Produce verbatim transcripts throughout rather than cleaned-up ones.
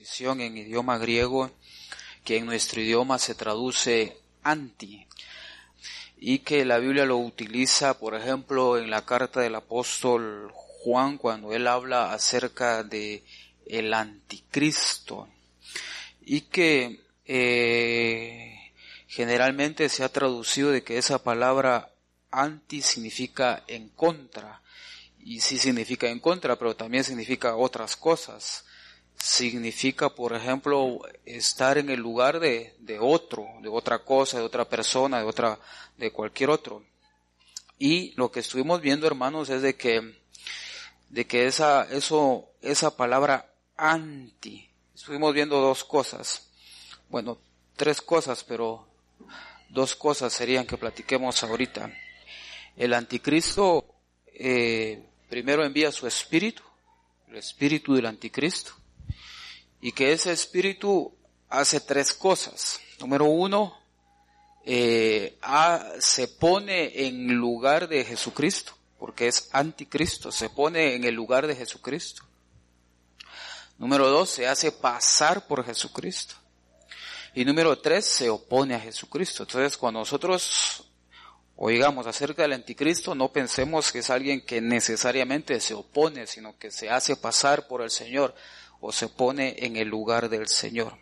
En idioma griego, que en nuestro idioma se traduce anti, y que la Biblia lo utiliza, por ejemplo, en la carta del apóstol Juan, cuando él habla acerca de el anticristo, y que eh, generalmente se ha traducido de que esa palabra anti significa en contra, y sí significa en contra, pero también significa otras cosas. Significa, por ejemplo, estar en el lugar de, de otro, de otra cosa, de otra persona, de otra, de cualquier otro. Y lo que estuvimos viendo, hermanos, es de que, de que esa, eso, esa palabra anti, estuvimos viendo dos cosas. Bueno, tres cosas, pero dos cosas serían que platiquemos ahorita. El anticristo, eh, primero envía su espíritu, el espíritu del anticristo. Y que ese espíritu hace tres cosas. Número uno, eh, a, se pone en lugar de Jesucristo, porque es anticristo, se pone en el lugar de Jesucristo. Número dos, se hace pasar por Jesucristo. Y número tres, se opone a Jesucristo. Entonces, cuando nosotros oigamos acerca del anticristo, no pensemos que es alguien que necesariamente se opone, sino que se hace pasar por el Señor, o se pone en el lugar del Señor.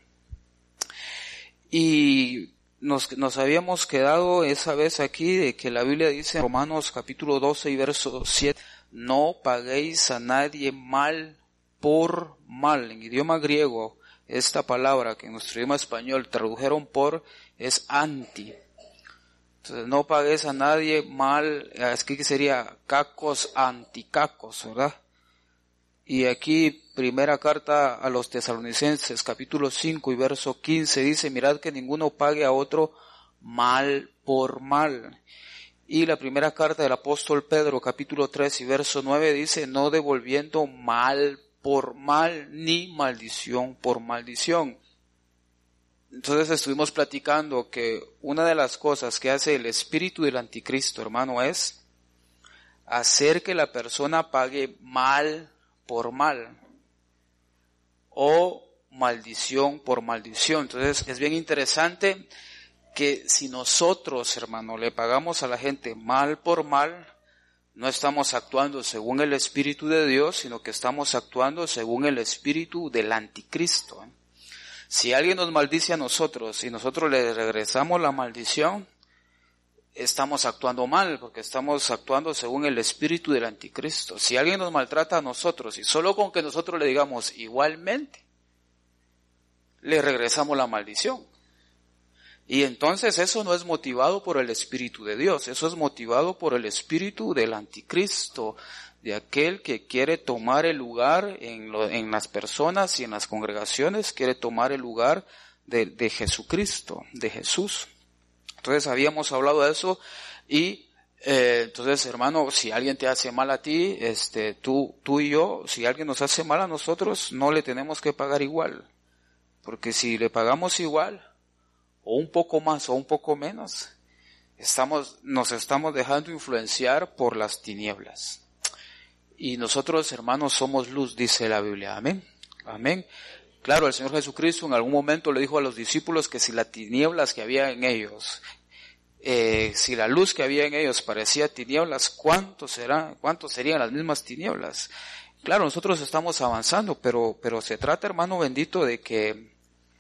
Y nos, nos habíamos quedado esa vez aquí de que la Biblia dice en Romanos capítulo doce y verso siete, no paguéis a nadie mal por mal. En idioma griego, esta palabra que en nuestro idioma español tradujeron por es anti. Entonces, no paguéis a nadie mal, es que sería cacos anticacos, ¿verdad? Y aquí, primera carta a los Tesalonicenses, capítulo cinco y verso quince, dice, mirad que ninguno pague a otro mal por mal. Y la primera carta del apóstol Pedro, capítulo tres y verso nueve, dice, no devolviendo mal por mal, ni maldición por maldición. Entonces estuvimos platicando que una de las cosas que hace el espíritu del anticristo, hermano, es hacer que la persona pague mal por mal, o maldición por maldición. Entonces es bien interesante que si nosotros, hermano, le pagamos a la gente mal por mal, no estamos actuando según el Espíritu de Dios, sino que estamos actuando según el Espíritu del anticristo. Si alguien nos maldice a nosotros y nosotros le regresamos la maldición, estamos actuando mal, porque estamos actuando según el espíritu del anticristo. Si alguien nos maltrata a nosotros y solo con que nosotros le digamos igualmente, le regresamos la maldición. Y entonces eso no es motivado por el espíritu de Dios, eso es motivado por el espíritu del anticristo, de aquel que quiere tomar el lugar en, lo, en las personas y en las congregaciones, quiere tomar el lugar de, de Jesucristo, de Jesús. Entonces habíamos hablado de eso y eh, entonces, hermano, si alguien te hace mal a ti, este, tú, tú y yo, si alguien nos hace mal a nosotros, no le tenemos que pagar igual, porque si le pagamos igual, o un poco más o un poco menos, estamos, nos estamos dejando influenciar por las tinieblas. Y nosotros, hermanos, somos luz, dice la Biblia. Amén. Amén. Claro, el Señor Jesucristo en algún momento le dijo a los discípulos que si las tinieblas que había en ellos, eh, si la luz que había en ellos parecía tinieblas, ¿cuánto será, cuánto serían las mismas tinieblas? Claro, nosotros estamos avanzando, pero, pero se trata, hermano bendito, de que,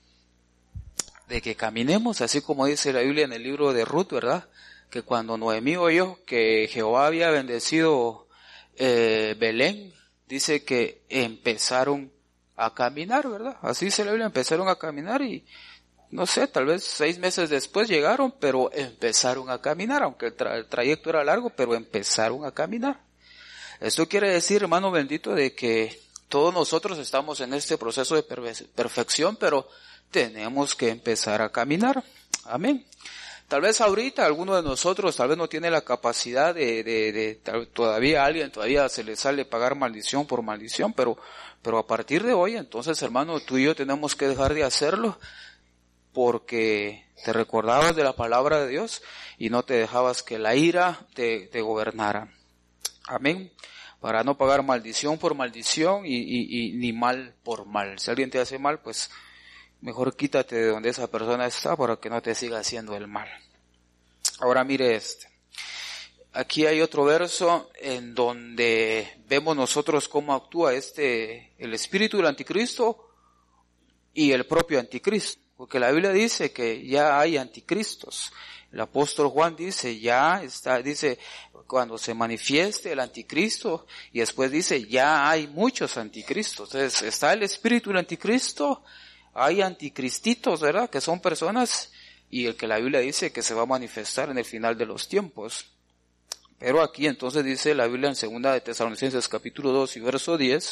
de que caminemos, así como dice la Biblia en el libro de Ruth, ¿verdad? Que cuando Noemí oyó que Jehová había bendecido eh, Belén, dice que empezaron a caminar, ¿verdad? Así dice la Biblia, empezaron a caminar y, no sé, tal vez seis meses después llegaron, pero empezaron a caminar, aunque el, tra- el trayecto era largo, pero empezaron a caminar. Esto quiere decir, hermano bendito, de que todos nosotros estamos en este proceso de perfe- perfección, pero tenemos que empezar a caminar. Amén. Tal vez ahorita alguno de nosotros tal vez no tiene la capacidad de, de, de, de todavía a alguien todavía se le sale pagar maldición por maldición, pero, pero a partir de hoy, entonces, hermano, tú y yo tenemos que dejar de hacerlo porque te recordabas de la palabra de Dios y no te dejabas que la ira te, te gobernara. Amén. para no pagar maldición por maldición y, y, y ni mal por mal. Si alguien te hace mal, pues mejor quítate de donde esa persona está para que no te siga haciendo el mal. Ahora mire este. Aquí hay otro verso en donde vemos nosotros cómo actúa este, el espíritu del anticristo y el propio anticristo. Porque la Biblia dice que ya hay anticristos. El apóstol Juan dice, ya está, dice, cuando se manifieste el anticristo, y después dice, ya hay muchos anticristos. Entonces, está el espíritu del anticristo, hay anticristitos, ¿verdad? Que son personas, y el que la Biblia dice que se va a manifestar en el final de los tiempos. Pero aquí entonces dice la Biblia en segunda de Tesalonicenses capítulo dos y verso diez,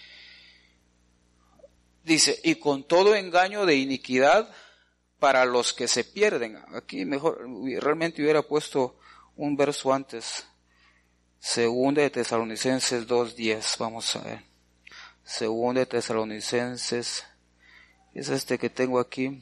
dice, y con todo engaño de iniquidad para los que se pierden. Aquí mejor, realmente hubiera puesto un verso antes. Segunda de Tesalonicenses dos diez, vamos a ver. Segunda de Tesalonicenses, es este que tengo aquí,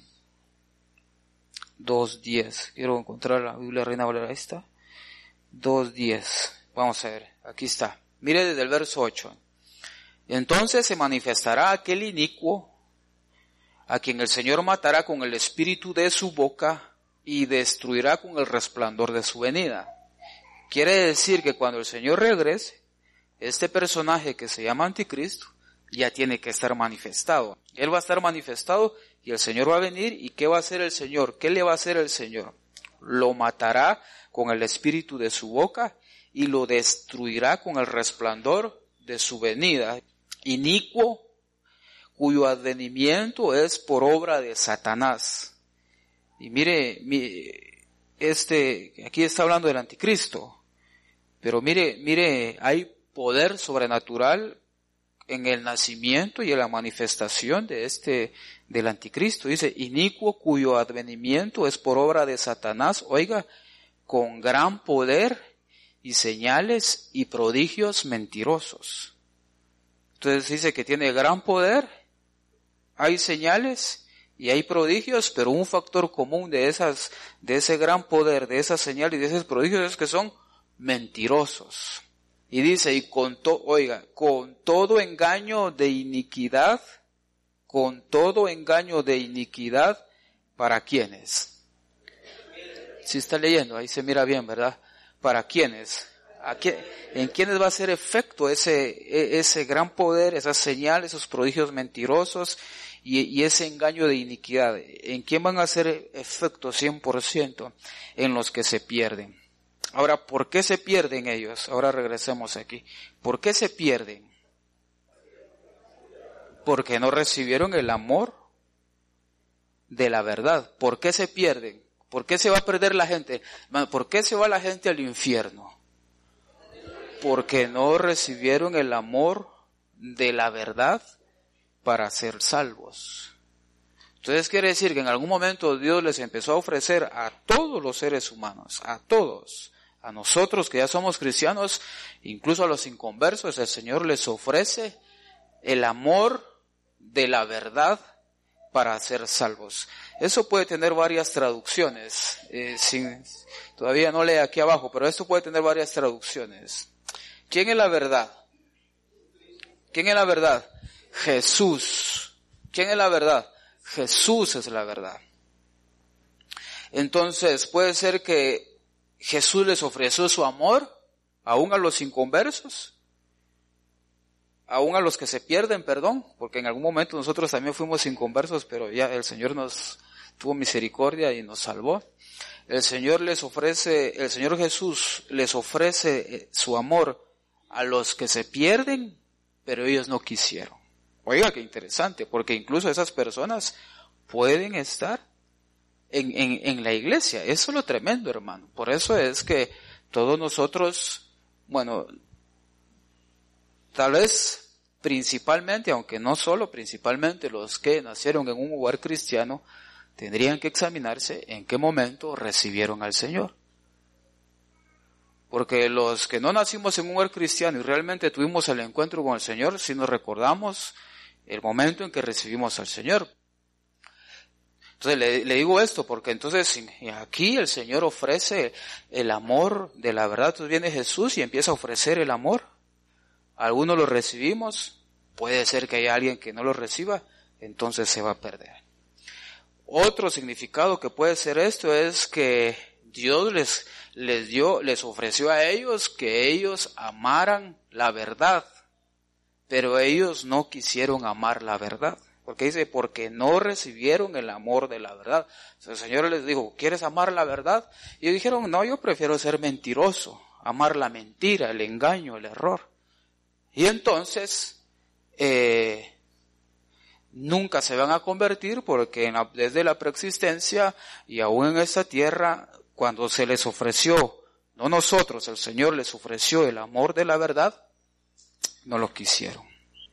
dos diez. Quiero encontrar la Biblia Reina Valera, ahí está. dos diez. Vamos a ver, aquí está. Mire desde el verso ocho. Entonces se manifestará aquel inicuo a quien el Señor matará con el espíritu de su boca y destruirá con el resplandor de su venida. Quiere decir que cuando el Señor regrese, este personaje que se llama Anticristo ya tiene que estar manifestado. Él va a estar manifestado y el Señor va a venir. ¿Y qué va a hacer el Señor? ¿Qué le va a hacer el Señor? Lo matará con el espíritu de su boca y lo destruirá con el resplandor de su venida. Inicuo, cuyo advenimiento es por obra de Satanás. Y mire, mire, este, aquí está hablando del anticristo, pero mire, mire, hay poder sobrenatural en el nacimiento y en la manifestación de este, del anticristo. Dice, inicuo cuyo advenimiento es por obra de Satanás, oiga, con gran poder y señales y prodigios mentirosos. Entonces dice que tiene gran poder, hay señales y hay prodigios, pero un factor común de esas, de ese gran poder, de esas señales y de esos prodigios es que son mentirosos. Y dice, y con to, oiga, con todo engaño de iniquidad, con todo engaño de iniquidad, ¿para quiénes? Si está leyendo, ahí se mira bien, ¿verdad? ¿Para quiénes? ¿A quién, ¿En quiénes va a hacer efecto ese, ese gran poder, esas señales, esos prodigios mentirosos y, y ese engaño de iniquidad? ¿En quién van a hacer efecto cien por ciento? En los que se pierden. Ahora, ¿por qué se pierden ellos? Ahora regresemos aquí. ¿Por qué se pierden? Porque no recibieron el amor de la verdad. ¿Por qué se pierden? ¿Por qué se va a perder la gente? ¿Por qué se va la gente al infierno? Porque no recibieron el amor de la verdad para ser salvos. Entonces quiere decir que en algún momento Dios les empezó a ofrecer a todos los seres humanos, a todos, a nosotros que ya somos cristianos, incluso a los inconversos, el Señor les ofrece el amor de la verdad para ser salvos. Eso puede tener varias traducciones, eh, sin, todavía no lee aquí abajo, pero esto puede tener varias traducciones. ¿Quién es la verdad? ¿Quién es la verdad? Jesús. ¿Quién es la verdad? Jesús es la verdad. Entonces, puede ser que Jesús les ofreció su amor, aún a los inconversos, aún a los que se pierden, perdón, porque en algún momento nosotros también fuimos inconversos, pero ya el Señor nos tuvo misericordia y nos salvó. El Señor les ofrece, el Señor Jesús les ofrece su amor a los que se pierden, pero ellos no quisieron. Oiga, qué interesante, porque incluso esas personas pueden estar en, en, en la iglesia. Eso es lo tremendo, hermano. Por eso es que todos nosotros, bueno, tal vez principalmente, aunque no solo, principalmente los que nacieron en un hogar cristiano, tendrían que examinarse en qué momento recibieron al Señor. Porque los que no nacimos en un hogar cristiano y realmente tuvimos el encuentro con el Señor, si nos recordamos el momento en que recibimos al Señor. Entonces le, le digo esto porque entonces aquí el Señor ofrece el amor de la verdad. Entonces viene Jesús y empieza a ofrecer el amor algunos lo recibimos, puede ser que haya alguien que no lo reciba, entonces se va a perder. Otro significado que puede ser esto es que Dios les, les dio, les ofreció a ellos que ellos amaran la verdad, pero ellos no quisieron amar la verdad. Porque dice, porque no recibieron el amor de la verdad. El Señor les dijo, ¿quieres amar la verdad? Y ellos dijeron, no, yo prefiero ser mentiroso, amar la mentira, el engaño, el error. Y entonces, eh, nunca se van a convertir porque en la, desde la preexistencia y aún en esta tierra, cuando se les ofreció, no nosotros, el Señor les ofreció el amor de la verdad, no lo quisieron.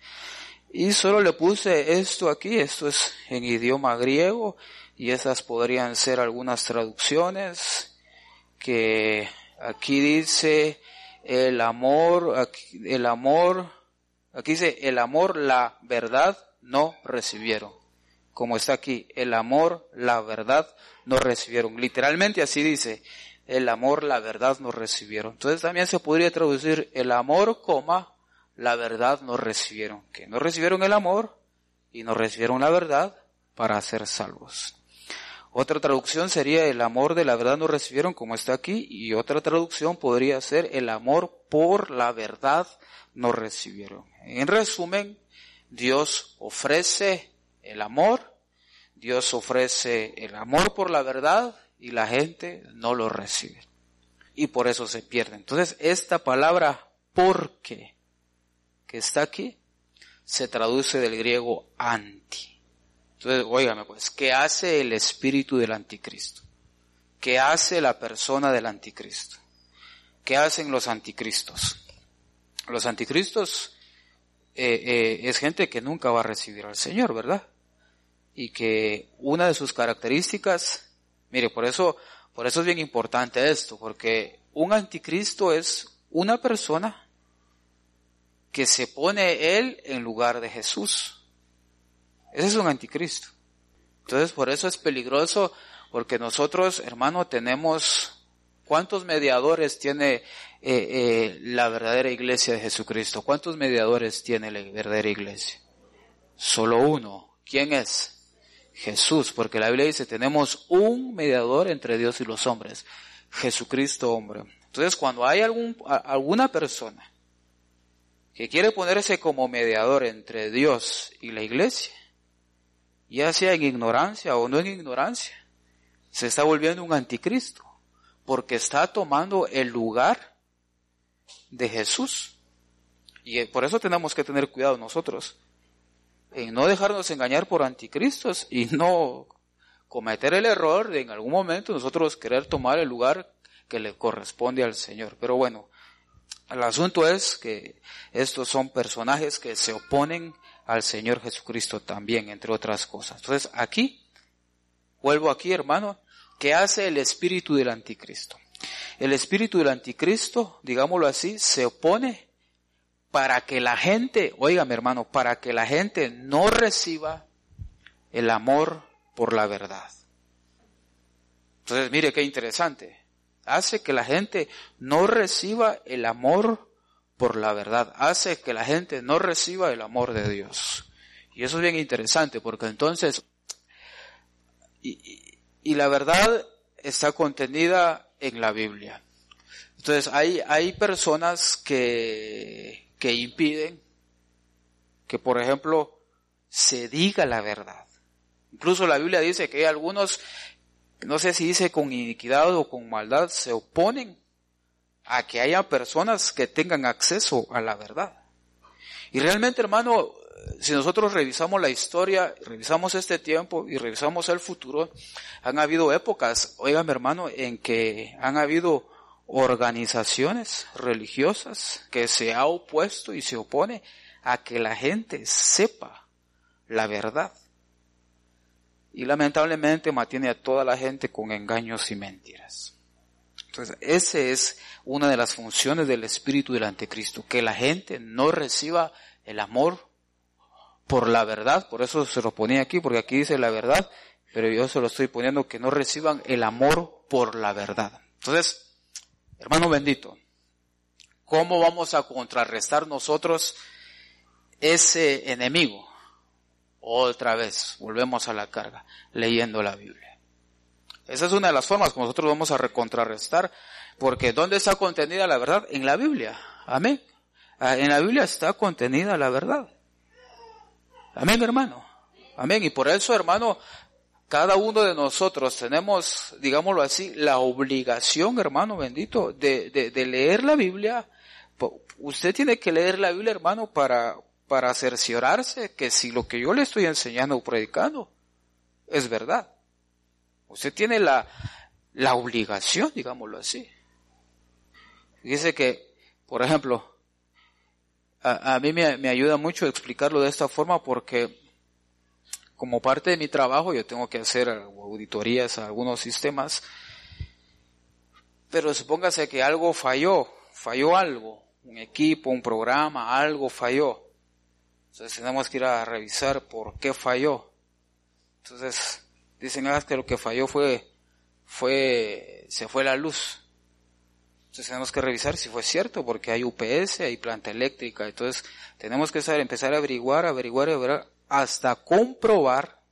Y solo le puse esto aquí, esto es en idioma griego, y esas podrían ser algunas traducciones, que aquí dice el amor, aquí, el amor, aquí dice el amor, la verdad no recibieron. Como está aquí, el amor, la verdad no recibieron. Literalmente así dice, el amor, la verdad no recibieron. Entonces también se podría traducir el amor, coma, la verdad no recibieron, que no recibieron el amor y no recibieron la verdad para ser salvos. Otra traducción sería el amor de la verdad no recibieron, como está aquí, y otra traducción podría ser el amor por la verdad no recibieron. En resumen, Dios ofrece el amor, Dios ofrece el amor por la verdad y la gente no lo recibe. Y por eso se pierde. Entonces, esta palabra porque que está aquí, se traduce del griego anti. Entonces, óigame pues, ¿qué hace el espíritu del anticristo? ¿Qué hace la persona del anticristo? ¿Qué hacen los anticristos? Los anticristos eh, eh, es gente que nunca va a recibir al Señor, ¿verdad? Y que una de sus características, mire, por eso, por eso es bien importante esto, porque un anticristo es una persona que se pone él en lugar de Jesús. Ese es un anticristo. Entonces, por eso es peligroso, porque nosotros, hermano, tenemos, ¿cuántos mediadores tiene eh, eh, la verdadera iglesia de Jesucristo? ¿Cuántos mediadores tiene la verdadera iglesia? Solo uno. ¿Quién es? Jesús, porque la Biblia dice, tenemos un mediador entre Dios y los hombres, Jesucristo hombre. Entonces, cuando hay algún, alguna persona que quiere ponerse como mediador entre Dios y la iglesia, ya sea en ignorancia o no en ignorancia, se está volviendo un anticristo, porque está tomando el lugar de Jesús. Y por eso tenemos que tener cuidado nosotros, en no dejarnos engañar por anticristos y no cometer el error de en algún momento nosotros querer tomar el lugar que le corresponde al Señor. Pero bueno, el asunto es que estos son personajes que se oponen al Señor Jesucristo también, entre otras cosas. Entonces aquí, vuelvo aquí, hermano, ¿qué hace el espíritu del anticristo? El espíritu del anticristo, digámoslo así, se opone para que la gente, óigame hermano, para que la gente no reciba el amor por la verdad. Entonces mire qué interesante. Hace que la gente no reciba el amor por la verdad. Hace que la gente no reciba el amor de Dios. Y eso es bien interesante porque entonces, y, y, y la verdad está contenida en la Biblia. Entonces hay, hay personas que, que impiden que, por ejemplo, se diga la verdad. Incluso la Biblia dice que hay algunos, no sé si dice con iniquidad o con maldad, se oponen a que haya personas que tengan acceso a la verdad. Y realmente, hermano, si nosotros revisamos la historia, revisamos este tiempo y revisamos el futuro, han habido épocas, óigame hermano, en que han habido organizaciones religiosas que se ha opuesto y se opone a que la gente sepa la verdad. Y lamentablemente mantiene a toda la gente con engaños y mentiras. Entonces, esa es una de las funciones del espíritu del anticristo, que la gente no reciba el amor por la verdad. Por eso se lo ponía aquí, porque aquí dice la verdad, pero yo se lo estoy poniendo que no reciban el amor por la verdad. Entonces, hermano bendito, ¿Cómo vamos a contrarrestar nosotros ese enemigo? Otra vez, volvemos a la carga, leyendo la Biblia. Esa es una de las formas como nosotros vamos a recontrarrestar, porque ¿dónde está contenida la verdad? En la Biblia. Amén. En la Biblia está contenida la verdad. Amén, hermano. Amén. Y por eso, hermano, cada uno de nosotros tenemos, digámoslo así, la obligación, hermano bendito, de, de, de leer la Biblia. Usted tiene que leer la Biblia, hermano, para, para cerciorarse que si lo que yo le estoy enseñando o predicando es verdad. Usted tiene la, la obligación, digámoslo así. Dice que, por ejemplo, a, a mí me, me ayuda mucho explicarlo de esta forma porque como parte de mi trabajo yo tengo que hacer auditorías a algunos sistemas, pero supóngase que algo falló, falló algo, un equipo, un programa, algo falló. Entonces tenemos que ir a revisar por qué falló. Entonces dicen, ah, que lo que falló fue, fue, se fue la luz. Entonces tenemos que revisar si fue cierto, porque hay U P S, hay planta eléctrica, entonces tenemos que saber, empezar a averiguar, averiguar, averiguar, hasta comprobar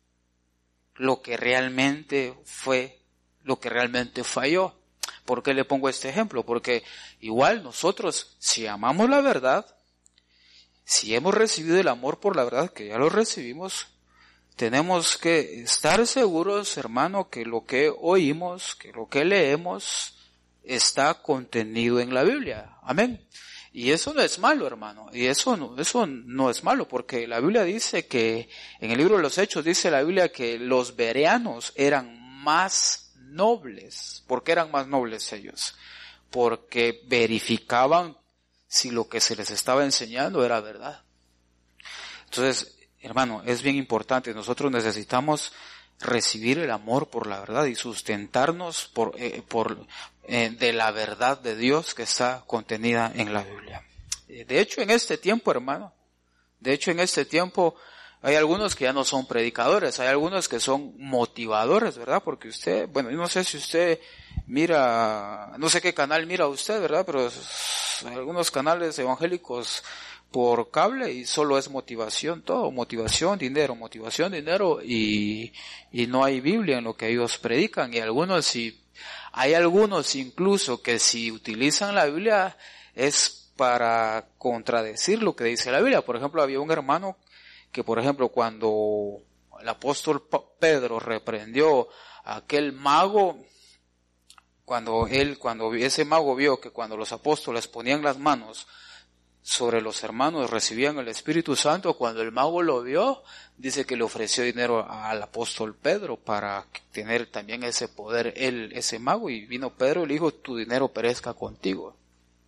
lo que realmente fue, lo que realmente falló. ¿Por qué le pongo este ejemplo? Porque igual nosotros, si amamos la verdad, si hemos recibido el amor por la verdad, que ya lo recibimos, tenemos que estar seguros, hermano, que lo que oímos, que lo que leemos, está contenido en la Biblia. Amén. Y eso no es malo, hermano. Y eso no, eso no es malo, porque la Biblia dice que, en el libro de los Hechos dice la Biblia que los bereanos eran más nobles. ¿Por qué eran más nobles ellos? Porque verificaban si lo que se les estaba enseñando era verdad. Entonces, hermano, es bien importante. Nosotros necesitamos recibir el amor por la verdad y sustentarnos por, eh, por eh, de la verdad de Dios que está contenida en la Biblia. De hecho, en este tiempo, hermano, de hecho en este tiempo hay algunos que ya no son predicadores, hay algunos que son motivadores, ¿verdad? Porque usted, bueno, yo no sé si usted mira, no sé qué canal mira usted, ¿verdad? Pero algunos canales evangélicos por cable y solo es motivación, todo, motivación, dinero, motivación, dinero y, y no hay Biblia en lo que ellos predican. Y algunos si, hay algunos incluso que si utilizan la Biblia es para contradecir lo que dice la Biblia. Por ejemplo, había un hermano que, por ejemplo, cuando el apóstol Pedro reprendió a aquel mago, cuando él, cuando ese mago vio que cuando los apóstoles ponían las manos sobre los hermanos recibían el Espíritu Santo, cuando el mago lo vio, dice que le ofreció dinero al apóstol Pedro para tener también ese poder, él, ese mago, y vino Pedro y le dijo, tu dinero perezca contigo.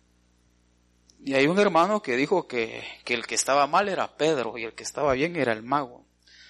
Y hay un hermano que dijo que, que el que estaba mal era Pedro y el que estaba bien era el mago.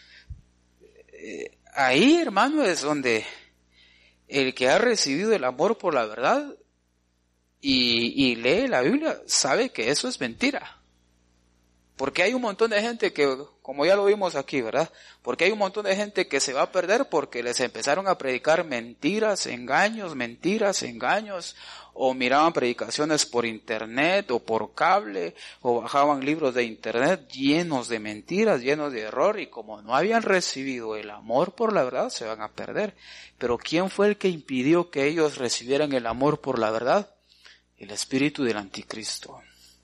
Eh, ahí, hermano, es donde el que ha recibido el amor por la verdad Y, y lee la Biblia, sabe que eso es mentira. Porque hay un montón de gente que, como ya lo vimos aquí, ¿verdad? Porque hay un montón de gente que se va a perder porque les empezaron a predicar mentiras, engaños, mentiras, engaños, o miraban predicaciones por internet o por cable, o bajaban libros de internet llenos de mentiras, llenos de error, y como no habían recibido el amor por la verdad, se van a perder. Pero ¿quién fue el que impidió que ellos recibieran el amor por la verdad? El espíritu del anticristo.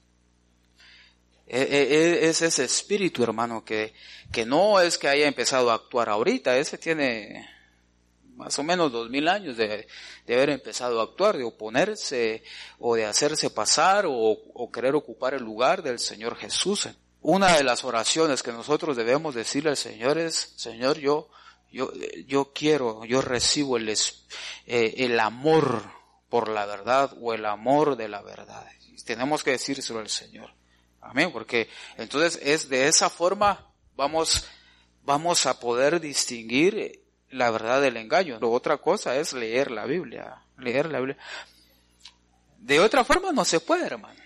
Es ese espíritu, hermano, que, que no es que haya empezado a actuar ahorita. Ese tiene más o menos dos mil años de, de haber empezado a actuar, de oponerse o de hacerse pasar o, o querer ocupar el lugar del Señor Jesús. Una de las oraciones que nosotros debemos decirle al Señor es, Señor, yo, yo, yo quiero, yo recibo el, eh, el amor por la verdad o el amor de la verdad. Tenemos que decírselo al Señor. Amén, porque entonces es de esa forma vamos, vamos a poder distinguir la verdad del engaño. Lo otra cosa es leer la Biblia, leer la Biblia. De otra forma no se puede, hermano.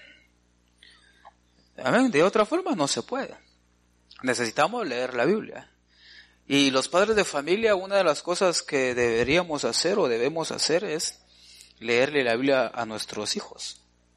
Amén, de otra forma no se puede. Necesitamos leer la Biblia. Y los padres de familia, una de las cosas que deberíamos hacer o debemos hacer es leerle la Biblia a nuestros hijos.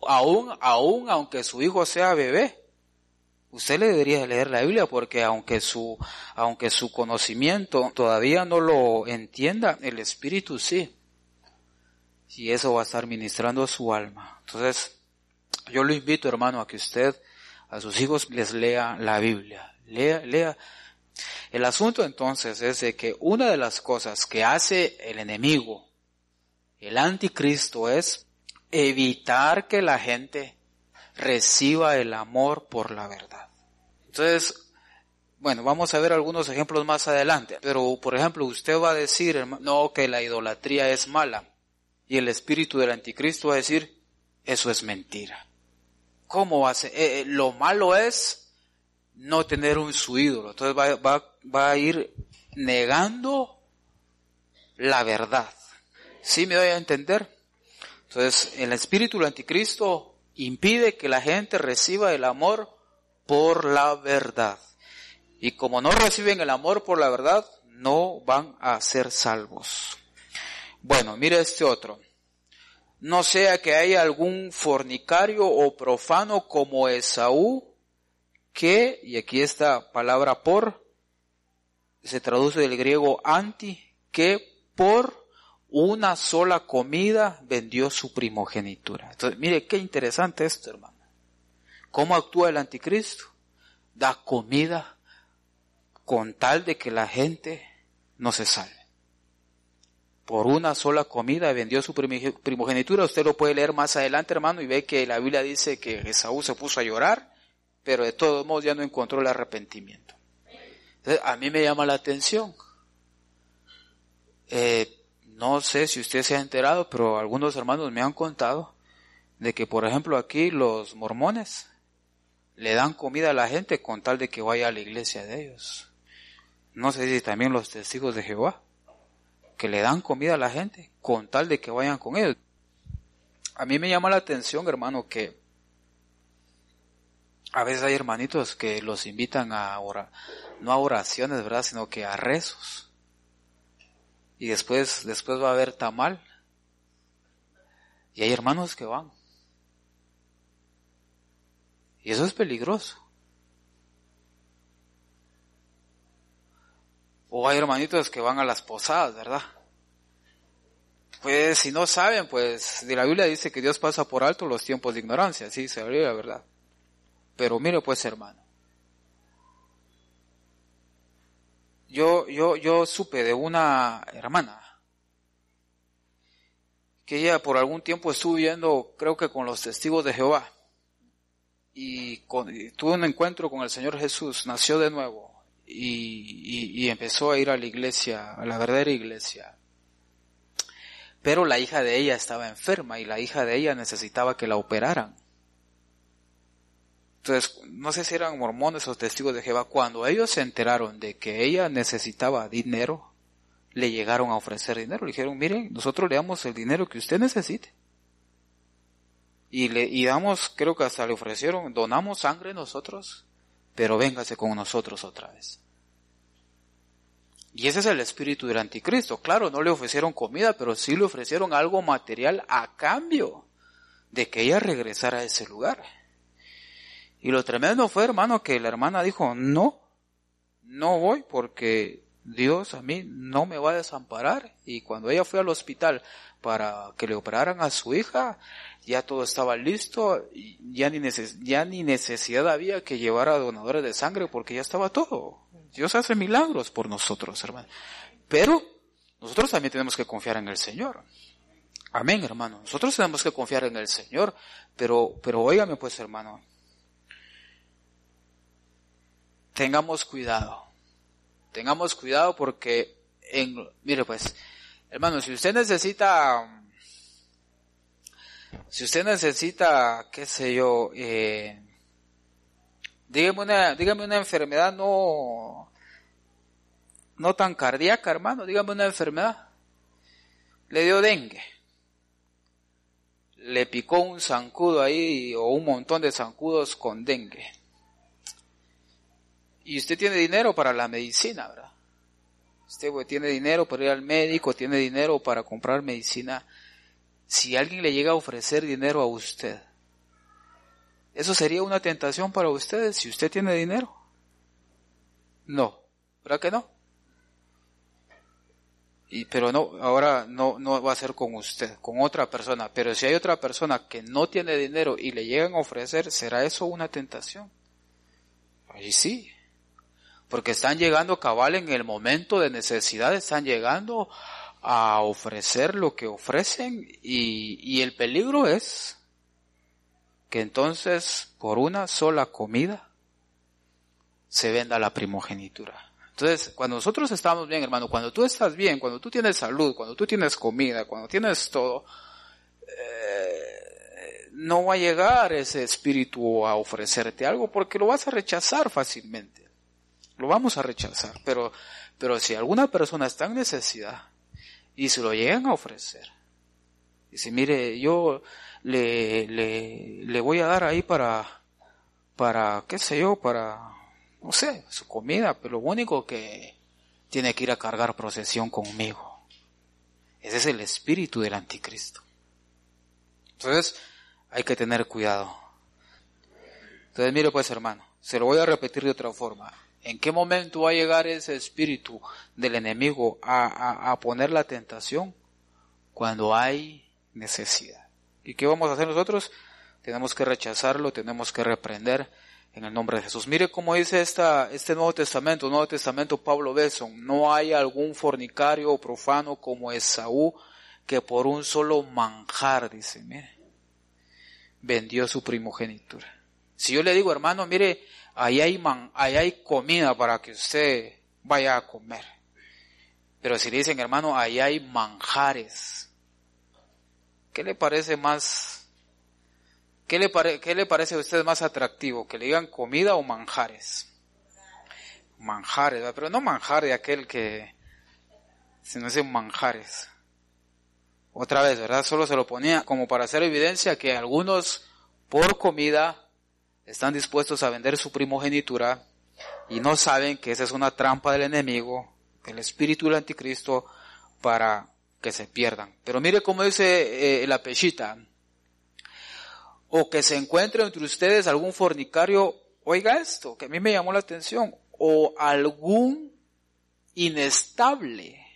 Aún, aún aunque su hijo sea bebé, usted le debería leer la Biblia, porque aunque su, aunque su conocimiento todavía no lo entienda, el Espíritu sí. Y eso va a estar ministrando su alma. Entonces, yo lo invito, hermano, a que usted a sus hijos les lea la Biblia. Lea, lea. El asunto entonces es de que una de las cosas que hace el enemigo, el anticristo, es evitar que la gente reciba el amor por la verdad. Entonces, bueno, vamos a ver algunos ejemplos más adelante. Pero, por ejemplo, usted va a decir, hermano, no, que la idolatría es mala. Y el espíritu del anticristo va a decir, eso es mentira. ¿Cómo va a ser? Eh, eh, lo malo es no tener un su ídolo. Entonces va, va, va a ir negando la verdad. ¿Sí me doy a entender? Entonces, el espíritu del anticristo impide que la gente reciba el amor por la verdad. Y como no reciben el amor por la verdad, no van a ser salvos. Bueno, mire este otro. No sea que haya algún fornicario o profano como Esaú, que, y aquí esta palabra por, se traduce del griego anti, que por una sola comida vendió su primogenitura. Entonces, mire qué interesante esto, hermano. ¿Cómo actúa el anticristo? Da comida con tal de que la gente no se salve. Por una sola comida vendió su primogenitura. Usted lo puede leer más adelante, hermano, y ve que la Biblia dice que Esaú se puso a llorar, pero de todos modos ya no encontró el arrepentimiento. Entonces, a mí me llama la atención. Eh, no sé si usted se ha enterado, pero algunos hermanos me han contado de que, por ejemplo, aquí los mormones le dan comida a la gente con tal de que vaya a la iglesia de ellos. No sé si también los testigos de Jehová, que le dan comida a la gente con tal de que vayan con ellos. A mí me llama la atención, hermano, que a veces hay hermanitos que los invitan a orar, no a oraciones, ¿verdad?, sino que a rezos. Y después, después va a haber tamal. Y hay hermanos que van. Y eso es peligroso. O hay hermanitos que van a las posadas, ¿verdad? Pues si no saben, pues de la Biblia dice que Dios pasa por alto los tiempos de ignorancia, sí, se oye la verdad. Pero mire pues, hermano, yo, yo, yo supe de una hermana que ella por algún tiempo estuvo viviendo, creo que con los testigos de Jehová, y, con, y tuvo un encuentro con el Señor Jesús, nació de nuevo, y, y, y empezó a ir a la iglesia, a la verdadera iglesia. Pero la hija de ella estaba enferma y la hija de ella necesitaba que la operaran. Entonces, no sé si eran mormones o testigos de Jehová, cuando ellos se enteraron de que ella necesitaba dinero, le llegaron a ofrecer dinero. Le dijeron, miren, nosotros le damos el dinero que usted necesite. Y le y damos, creo que hasta le ofrecieron, donamos sangre nosotros, pero véngase con nosotros otra vez. Y ese es el espíritu del anticristo. Claro, no le ofrecieron comida, pero sí le ofrecieron algo material a cambio de que ella regresara a ese lugar. Y lo tremendo fue, hermano, que la hermana dijo, no, no voy porque Dios a mí no me va a desamparar. Y cuando ella fue al hospital para que le operaran a su hija, ya todo estaba listo, y ya ni, neces- ya ni necesidad había que llevar a donadores de sangre porque ya estaba todo. Dios hace milagros por nosotros, hermano. Pero nosotros también tenemos que confiar en el Señor. Amén, hermano. Nosotros tenemos que confiar en el Señor. Pero, pero óigame pues, hermano. Tengamos cuidado. Tengamos cuidado porque, en, mire pues, hermano, si usted necesita, si usted necesita, qué sé yo, eh, dígame una, dígame una enfermedad no, no tan cardíaca, hermano, dígame una enfermedad. Le dio dengue. Le picó un zancudo ahí, o un montón de zancudos con dengue. Y usted tiene dinero para la medicina, ¿verdad? Usted pues, tiene dinero para ir al médico, tiene dinero para comprar medicina. Si alguien le llega a ofrecer dinero a usted ¿Eso sería una tentación para ustedes si usted tiene dinero? No, ¿verdad que no? Y, pero no, ahora no, no va a ser con usted, con otra persona. Pero si hay otra persona que no tiene dinero y le llegan a ofrecer, ¿será eso una tentación? Ahí sí. Porque están llegando cabal en el momento de necesidad, están llegando a ofrecer lo que ofrecen y, y el peligro es que entonces por una sola comida se venda la primogenitura. Entonces, cuando nosotros estamos bien, hermano, cuando tú estás bien, cuando tú tienes salud, cuando tú tienes comida, cuando tienes todo, eh, no va a llegar ese espíritu a ofrecerte algo porque lo vas a rechazar fácilmente. Lo vamos a rechazar. Pero, pero si alguna persona está en necesidad y se lo llegan a ofrecer, dice, mire, yo le, le, le voy a dar ahí para, para, qué sé yo, para, no sé, su comida, pero lo único que tiene que ir a cargar procesión conmigo. Ese es el espíritu del anticristo. Entonces, hay que tener cuidado. Entonces, mire pues, hermano, se lo voy a repetir de otra forma. ¿En qué momento va a llegar ese espíritu del enemigo a, a, a poner la tentación? Cuando hay necesidad. ¿Y qué vamos a hacer nosotros? Tenemos que rechazarlo, tenemos que reprender en el nombre de Jesús. Mire cómo dice esta, este Nuevo Testamento, Nuevo Testamento Pablo Besson, no hay algún fornicario o profano como Esaú que por un solo manjar, dice, mire, vendió su primogenitura. Si yo le digo, hermano, mire, ahí hay, man, ahí hay comida para que usted vaya a comer. Pero si le dicen, hermano, ahí hay manjares, ¿qué le parece más? ¿Qué le, pare, ¿Qué le parece a usted más atractivo? ¿Que le digan comida o manjares? Manjares, ¿verdad? Pero no manjar de aquel que, sino ese manjares. Otra vez, ¿verdad? Solo se lo ponía como para hacer evidencia que algunos por comida están dispuestos a vender su primogenitura y no saben que esa es una trampa del enemigo, del espíritu del anticristo, para que se pierdan. Pero mire cómo dice eh, la Peshita. O que se encuentre entre ustedes algún fornicario, oiga esto, que a mí me llamó la atención, o algún inestable,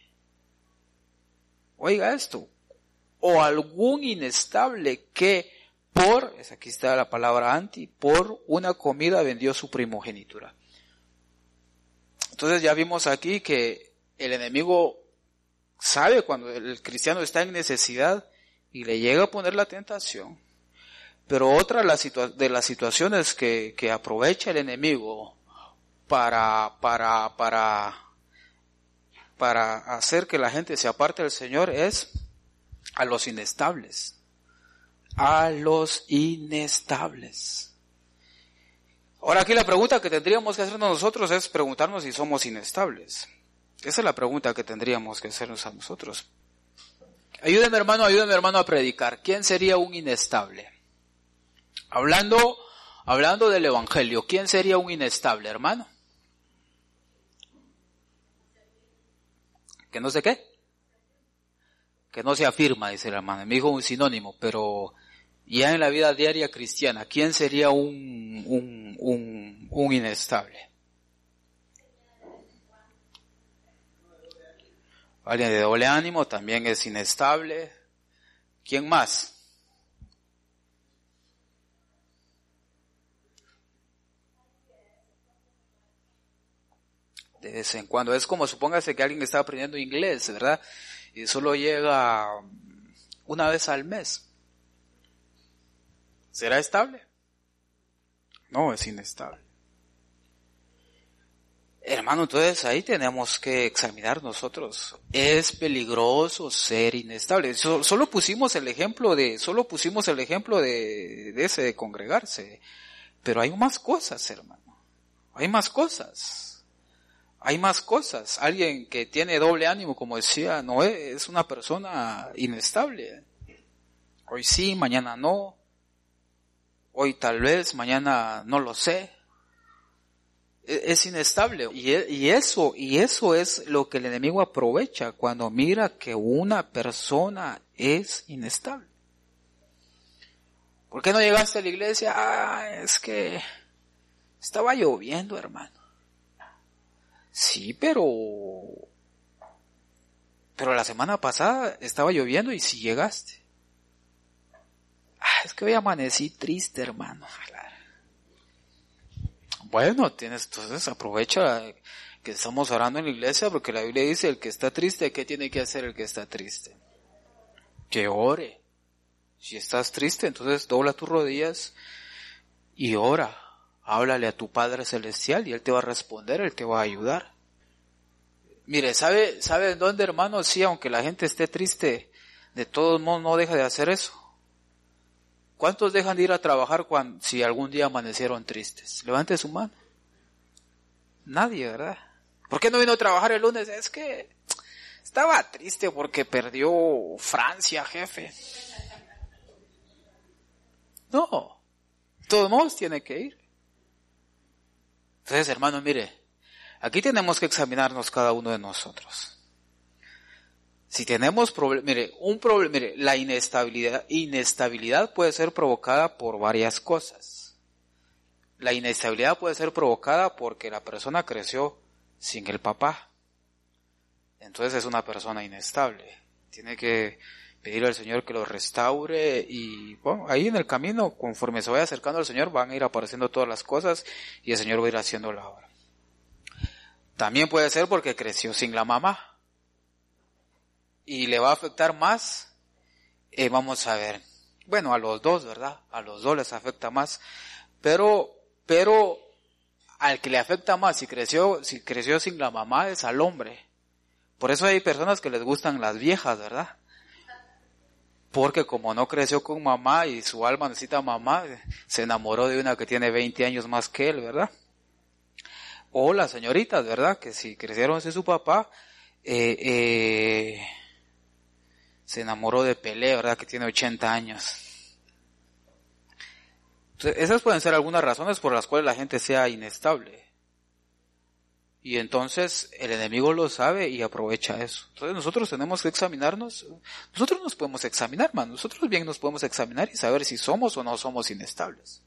oiga esto, o algún inestable que por, aquí está la palabra anti, por una comida vendió su primogenitura. Entonces ya vimos aquí que el enemigo sabe cuando el cristiano está en necesidad y le llega a poner la tentación. Pero otra de las, situa- de las situaciones que, que aprovecha el enemigo para, para, para, para hacer que la gente se aparte del Señor es a los inestables. A los inestables. Ahora aquí la pregunta que tendríamos que hacernos nosotros es preguntarnos si somos inestables. Esa es la pregunta que tendríamos que hacernos a nosotros. Ayúdeme hermano, ayúdeme hermano a predicar. ¿Quién sería un inestable? Hablando, hablando del evangelio, ¿quién sería un inestable, hermano? ¿Que no sé qué? Que no se afirma, dice el hermano. Me dijo un sinónimo, pero ya en la vida diaria cristiana, ¿quién sería un, un, un, un inestable? Alguien de doble ánimo también es inestable. ¿Quién más? De vez en cuando. Es como supóngase que alguien está aprendiendo inglés, ¿verdad? Y solo llega una vez al mes. ¿Será estable? No, es inestable. Hermano, entonces ahí tenemos que examinar nosotros. Es peligroso ser inestable. So, solo pusimos el ejemplo de, solo pusimos el ejemplo de, de ese de congregarse. Pero hay más cosas, hermano. Hay más cosas. Hay más cosas. Alguien que tiene doble ánimo, como decía Noé, es una persona inestable. Hoy sí, mañana no. Hoy tal vez, mañana no lo sé. Es inestable. Y eso, y eso es lo que el enemigo aprovecha cuando mira que una persona es inestable. ¿Por qué no llegaste a la iglesia? Ah, es que estaba lloviendo, hermano. Sí, pero... Pero la semana pasada estaba lloviendo y sí llegaste. Ah, es que hoy amanecí triste, hermano. Bueno, tienes, entonces aprovecha que estamos orando en la iglesia, porque la Biblia dice, el que está triste, ¿qué tiene que hacer el que está triste? Que ore. Si estás triste, entonces dobla tus rodillas y ora. Háblale a tu Padre Celestial y Él te va a responder, Él te va a ayudar. Mire, ¿sabe, sabe en dónde, hermano? Sí, aunque la gente esté triste, de todos modos no deja de hacer eso. ¿Cuántos dejan de ir a trabajar cuando, si algún día amanecieron tristes? Levante su mano. Nadie, ¿verdad? ¿Por qué no vino a trabajar el lunes? Es que estaba triste porque perdió Francia, jefe. No, todos modos tiene que ir. Entonces, hermano, mire, aquí tenemos que examinarnos cada uno de nosotros. Si tenemos problemas, mire, un problema, mire, la inestabilidad, inestabilidad puede ser provocada por varias cosas. La inestabilidad puede ser provocada porque la persona creció sin el papá. Entonces es una persona inestable. Tiene que pedirle al Señor que lo restaure y, bueno, ahí en el camino, conforme se vaya acercando al Señor, van a ir apareciendo todas las cosas y el Señor va a ir haciendo la obra. También puede ser porque creció sin la mamá. Y le va a afectar más, eh, vamos a ver, bueno, a los dos, ¿verdad? A los dos les afecta más, pero, pero, al que le afecta más, si creció, si creció sin la mamá, es al hombre. Por eso hay personas que les gustan las viejas, ¿verdad? Porque como no creció con mamá y su alma necesita mamá, se enamoró de una que tiene veinte años más que él, ¿verdad? O las señoritas, ¿verdad? Que si crecieron sin su papá, eh, eh, se enamoró de Pelé, ¿verdad? Que tiene ochenta años. Entonces, esas pueden ser algunas razones por las cuales la gente sea inestable. Y entonces el enemigo lo sabe y aprovecha eso. Entonces nosotros tenemos que examinarnos. Nosotros nos podemos examinar, man. Nosotros bien nos podemos examinar y saber si somos o no somos inestables.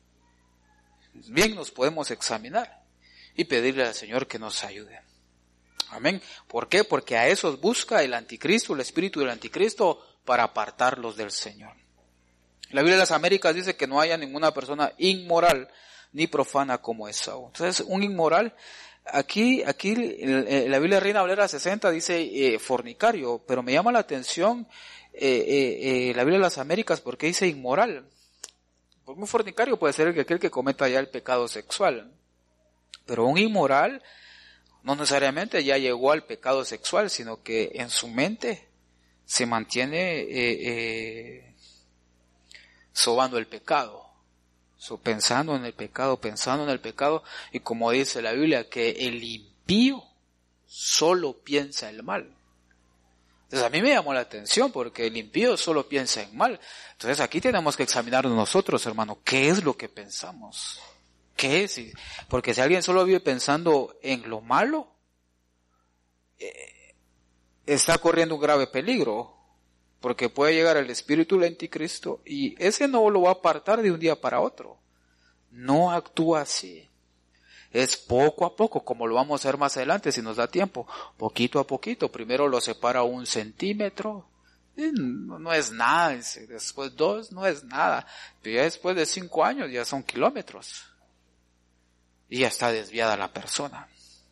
Bien nos podemos examinar y pedirle al Señor que nos ayude. Amén. ¿Por qué? Porque a esos busca el anticristo, el espíritu del anticristo, para apartarlos del Señor. La Biblia de las Américas dice que no haya ninguna persona inmoral ni profana como Esaú. Entonces, un inmoral, aquí, aquí, la Biblia Reina Valera sesenta dice eh, fornicario, pero me llama la atención eh, eh, eh, la Biblia de las Américas porque dice inmoral. Porque un fornicario puede ser aquel que cometa ya el pecado sexual, pero un inmoral no necesariamente ya llegó al pecado sexual, sino que en su mente se mantiene eh, eh, sobando el pecado, so, pensando en el pecado, pensando en el pecado, y como dice la Biblia, que el impío solo piensa el mal. Entonces a mí me llamó la atención, porque el impío solo piensa en mal. Entonces aquí tenemos que examinar nosotros, hermano, ¿qué es lo que pensamos? ¿Qué es? Porque si alguien solo vive pensando en lo malo, eh, está corriendo un grave peligro, porque puede llegar el espíritu del anticristo y ese no lo va a apartar de un día para otro. No actúa así. Es poco a poco, como lo vamos a ver más adelante si nos da tiempo. Poquito a poquito. Primero lo separa un centímetro. No es nada. Después dos, no es nada. Pero ya después de cinco años ya son kilómetros. Y ya está desviada la persona.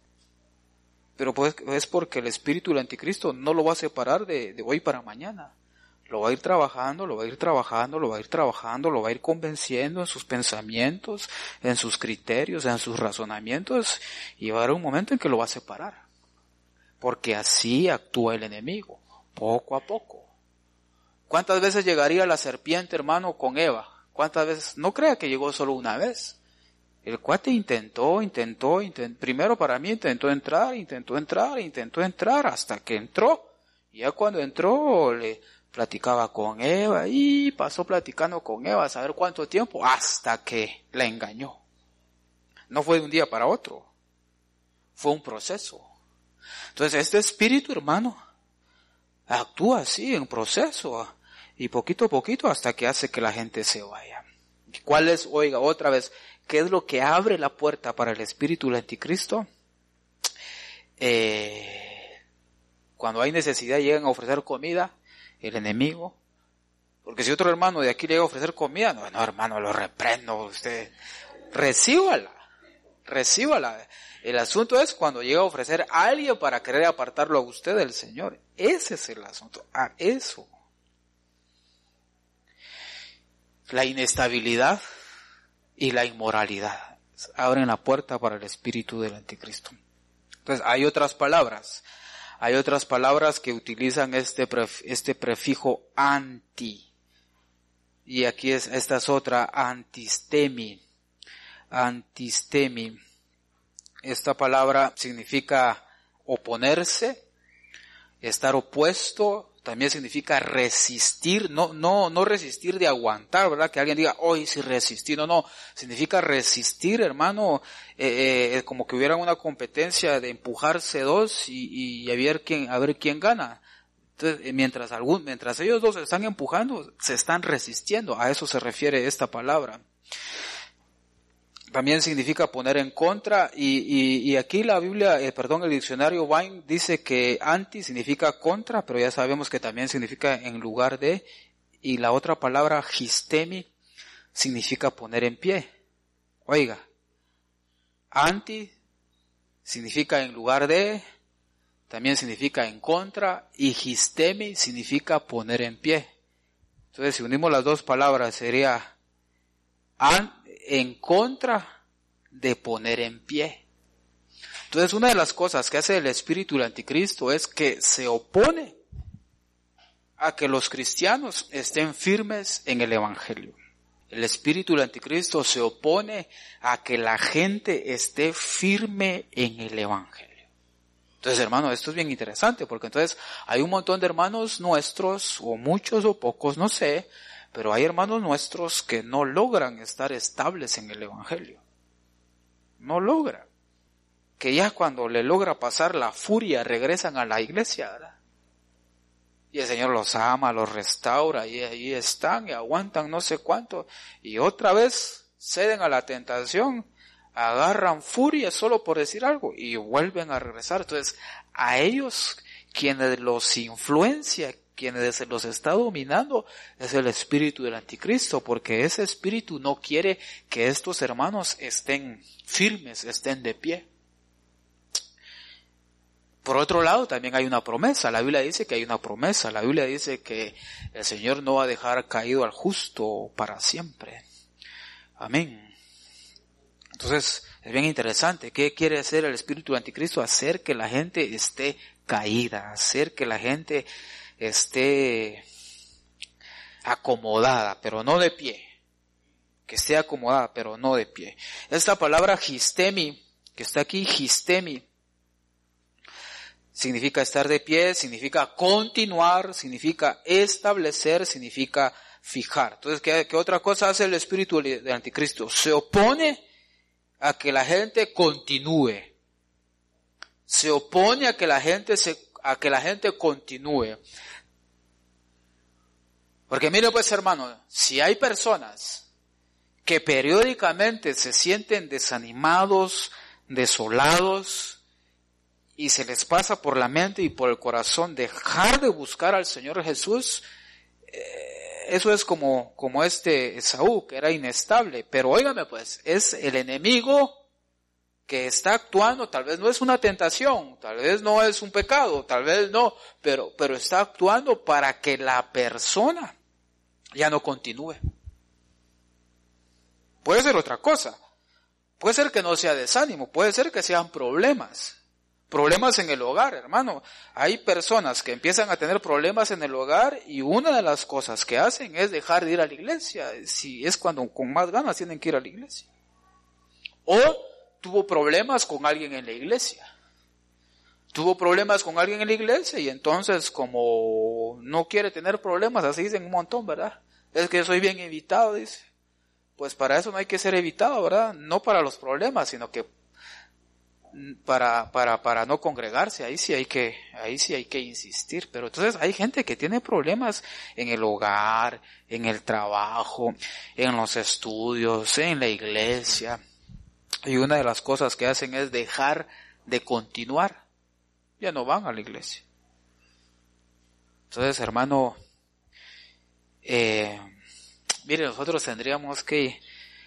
Pero pues es porque el espíritu del anticristo no lo va a separar de, de hoy para mañana. Lo va a ir trabajando, lo va a ir trabajando, lo va a ir trabajando, lo va a ir convenciendo en sus pensamientos, en sus criterios, en sus razonamientos, y va a haber un momento en que lo va a separar. Porque así actúa el enemigo, poco a poco. ¿Cuántas veces llegaría la serpiente, hermano, con Eva? ¿Cuántas veces? No crea que llegó solo una vez. El cuate intentó, intentó, intentó, primero para mí intentó entrar, intentó entrar, intentó entrar, hasta que entró. Y ya cuando entró, le platicaba con Eva, y pasó platicando con Eva, a saber cuánto tiempo, hasta que la engañó. No fue de un día para otro, fue un proceso. Entonces este espíritu, hermano, actúa así, en proceso. y poquito a poquito hasta que hace que la gente se vaya. ¿Cuál es, oiga, otra vez, qué es lo que abre la puerta para el espíritu del anticristo? Eh, cuando hay necesidad llegan a ofrecer comida, el enemigo. Porque si otro hermano de aquí le llega a ofrecer comida, no, no hermano, lo reprendo, usted, recíbala, recíbala. El asunto es cuando llega a ofrecer a alguien para querer apartarlo a usted del Señor. Ese es el asunto, a eso. La inestabilidad y la inmoralidad abren la puerta para el espíritu del anticristo. Entonces hay otras palabras, hay otras palabras que utilizan este, pref, este prefijo anti. Y aquí es, esta es otra, antistemi, antistemi. Esta palabra significa oponerse, estar opuesto, también significa resistir, no, no, no resistir de aguantar, ¿verdad? Que alguien diga, hoy sí resistí, no, no, significa resistir, hermano, eh, eh, como que hubiera una competencia de empujarse dos y, y a ver quién, a ver quién gana. Entonces, mientras algún, mientras ellos dos se están empujando, se están resistiendo, a eso se refiere esta palabra. También significa poner en contra, y, y, y aquí la Biblia, eh, perdón, el diccionario Vine dice que anti significa contra, pero ya sabemos que también significa en lugar de, y la otra palabra histemi significa poner en pie. Oiga, anti significa en lugar de, también significa en contra, y histemi significa poner en pie. Entonces, si unimos las dos palabras, sería an, en contra de poner en pie. Entonces, una de las cosas que hace el espíritu del anticristo es que se opone a que los cristianos estén firmes en el evangelio. El espíritu del anticristo se opone a que la gente esté firme en el evangelio. Entonces, hermano, esto es bien interesante, porque entonces hay un montón de hermanos nuestros, o muchos o pocos, no sé, pero hay hermanos nuestros que no logran estar estables en el evangelio. No logran. Que ya cuando le logra pasar la furia regresan a la iglesia, ¿verdad? Y el Señor los ama, los restaura, y ahí están y aguantan no sé cuánto, y otra vez ceden a la tentación, agarran furia solo por decir algo y vuelven a regresar. Entonces, a ellos quienes los influencia, quienes los está dominando, es el espíritu del anticristo, porque ese espíritu no quiere que estos hermanos estén firmes, estén de pie. Por otro lado, también hay una promesa. La Biblia dice que hay una promesa. La Biblia dice que el Señor no va a dejar caído al justo para siempre. Amén. Entonces, es bien interesante. ¿Qué quiere hacer el espíritu del anticristo? Hacer que la gente esté caída, hacer que la gente esté acomodada, pero no de pie. Que esté acomodada, pero no de pie. Esta palabra histemi, que está aquí, histemi, significa estar de pie, significa continuar, significa establecer, significa fijar. Entonces, ¿qué, qué otra cosa hace el espíritu del anticristo? Se opone a que la gente continúe. Se opone a que la gente se, a que la gente continúe. Porque mire pues, hermano, si hay personas que periódicamente se sienten desanimados, desolados, y se les pasa por la mente y por el corazón dejar de buscar al Señor Jesús, eh, eso es como, como este Esaú, que era inestable. Pero óigame pues, es el enemigo que está actuando, tal vez no es una tentación, tal vez no es un pecado, tal vez no, pero, pero está actuando para que la persona ya no continúe. Puede ser otra cosa, puede ser que no sea desánimo, puede ser que sean problemas. Problemas en el hogar, hermano. Hay personas que empiezan a tener problemas en el hogar y una de las cosas que hacen es dejar de ir a la iglesia. Si es cuando con más ganas tienen que ir a la iglesia. O tuvo problemas con alguien en la iglesia. Tuvo problemas con alguien en la iglesia y entonces como no quiere tener problemas, así dicen un montón, ¿verdad? Es que soy bien evitado, dice. Pues para eso no hay que ser evitado, ¿verdad? No para los problemas, sino que para, para, para no congregarse, ahí sí hay que, ahí sí hay que insistir. Pero entonces hay gente que tiene problemas en el hogar, en el trabajo, en los estudios, en la iglesia. Y una de las cosas que hacen es dejar de continuar. Ya no van a la iglesia. Entonces, hermano, eh, mire, nosotros tendríamos que,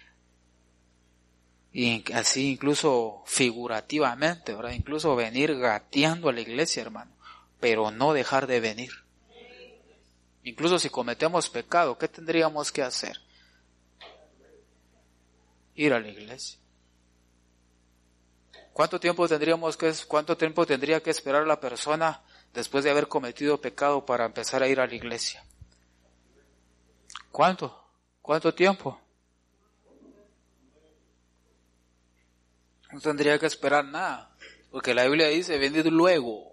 y así incluso figurativamente, ¿verdad? Incluso venir gateando a la iglesia, hermano, pero no dejar de venir. Incluso si cometemos pecado, ¿qué tendríamos que hacer? Ir a la iglesia. ¿Cuánto tiempo tendríamos que, cuánto tiempo tendría que esperar la persona después de haber cometido pecado para empezar a ir a la iglesia? ¿Cuánto? ¿Cuánto tiempo? No tendría que esperar nada, porque la Biblia dice, venid luego,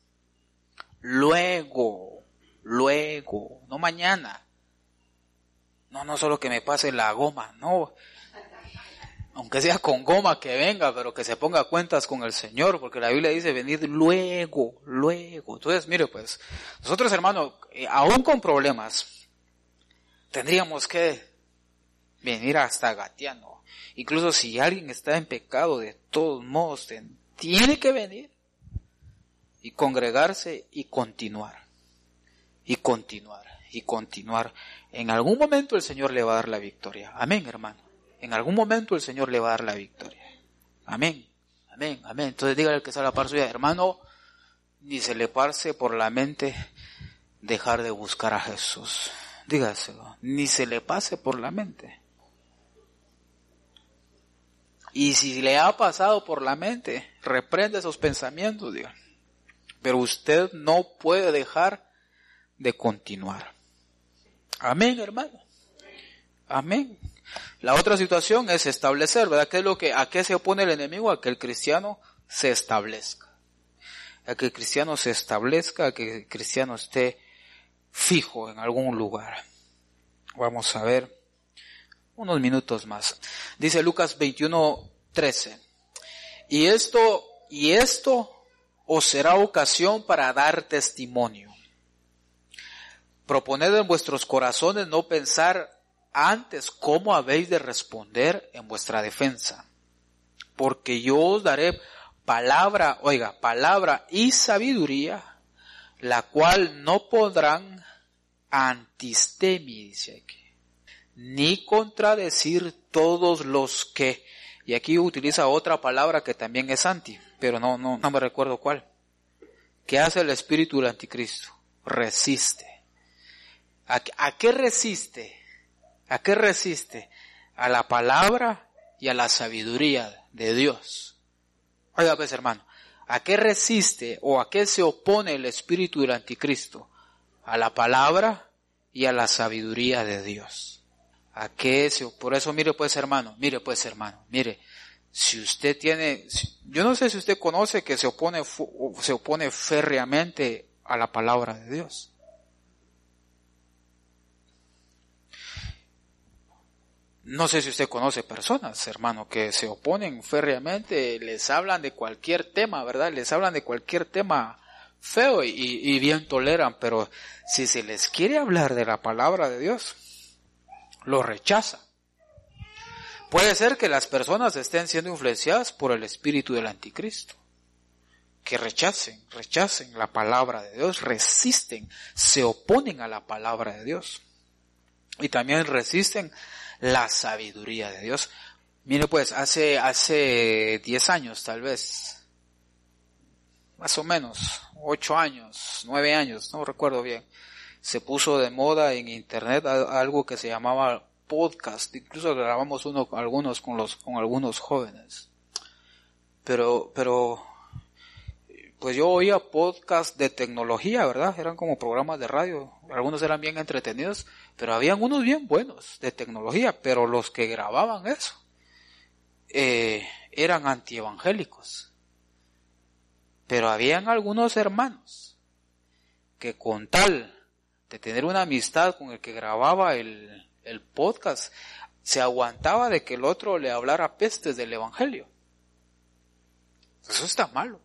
luego, luego, no mañana. No, no solo que me pase la goma, no. Aunque sea con goma que venga, pero que se ponga a cuentas con el Señor, porque la Biblia dice venid luego, luego. Entonces, mire pues, nosotros hermanos, eh, aún con problemas, tendríamos que venir hasta gateando. Incluso si alguien está en pecado, de todos modos, tiene que venir y congregarse y continuar, y continuar, y continuar. En algún momento el Señor le va a dar la victoria. Amén, hermano. En algún momento el Señor le va a dar la victoria. Amén, amén, amén. Entonces dígale al que está a la par suya, hermano, ni se le pase por la mente dejar de buscar a Jesús. Dígaselo, ni se le pase por la mente. Y si le ha pasado por la mente, reprende esos pensamientos, diga. Pero usted no puede dejar de continuar. Amén, hermano. Amén. La otra situación es establecer, ¿verdad? ¿Qué es lo que, a qué se opone el enemigo? A que el cristiano se establezca. A que el cristiano se establezca, a que el cristiano esté fijo en algún lugar. Vamos a ver unos minutos más. Dice Lucas veintiuno, trece. Y esto, y esto os será ocasión para dar testimonio. Proponed en vuestros corazones no pensar antes cómo habéis de responder en vuestra defensa. Porque yo os daré palabra, oiga, palabra y sabiduría, la cual no podrán antistemi, dice aquí, ni contradecir todos los que, y aquí utiliza otra palabra que también es anti, pero no, no, no me recuerdo cuál. ¿Qué hace el espíritu del anticristo? Resiste. ¿A, a qué resiste? ¿A qué resiste? A la palabra y a la sabiduría de Dios. Oiga pues hermano, ¿a qué resiste o a qué se opone el espíritu del anticristo? A la palabra y a la sabiduría de Dios. ¿A qué se opone? Por eso mire pues hermano, mire pues hermano, mire, si usted tiene, yo no sé si usted conoce que se opone, se opone férreamente a la palabra de Dios. No sé si usted conoce personas, hermano, que se oponen férreamente, les hablan de cualquier tema, ¿verdad? Les hablan de cualquier tema feo y, y bien toleran, pero si se les quiere hablar de la palabra de Dios, lo rechaza. Puede ser que las personas estén siendo influenciadas por el espíritu del anticristo, que rechacen, rechacen la palabra de Dios, resisten, se oponen a la palabra de Dios y también resisten la sabiduría de Dios. Mire pues, hace, hace diez años tal vez, más o menos, ocho años, nueve años, no recuerdo bien, se puso de moda en internet algo que se llamaba podcast, incluso grabamos uno, algunos con los, con algunos jóvenes. Pero, pero, pues yo oía podcast de tecnología, ¿verdad? Eran como programas de radio, algunos eran bien entretenidos, pero habían unos bien buenos de tecnología, pero los que grababan eso, eh, eran antievangélicos. Pero habían algunos hermanos que con tal de tener una amistad con el que grababa el, el podcast, se aguantaba de que el otro le hablara pestes del evangelio. Eso está malo.